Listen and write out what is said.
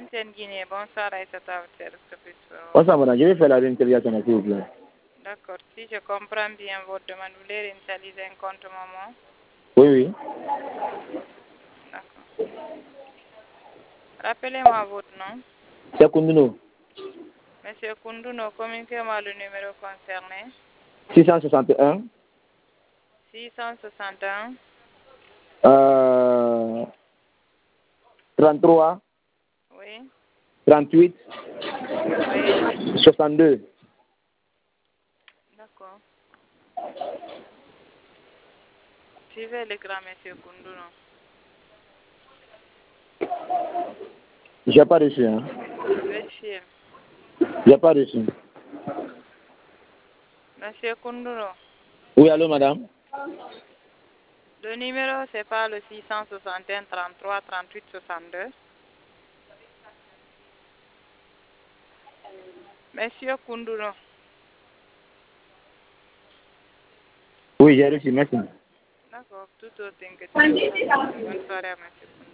MTN Guinée, bonsoir Aïssata, service que puis Bonsoir madame, je vais faire la réintégration s'il vous plaît. D'accord, si je comprends bien votre demande, vous voulez réinitialiser un compte maman? Oui. D'accord. Rappelez-moi votre nom. C'est Koundouno. Monsieur Koundouno, communiquez-moi le numéro concerné. 661. 661. 33. Oui. 38. Oui. 62. D'accord. Suivez l'écran, monsieur Koundouno. J'ai pas reçu, hein. Vérifiez. J'ai pas reçu. Monsieur Koundouno. Oui, allô madame. Le numéro, c'est pas le 661 33 38 62. Monsieur Koundouno. Oui, j'ai reçu, merci. D'accord, tout autre inquiétude. Bonne soirée à monsieur Koundouno.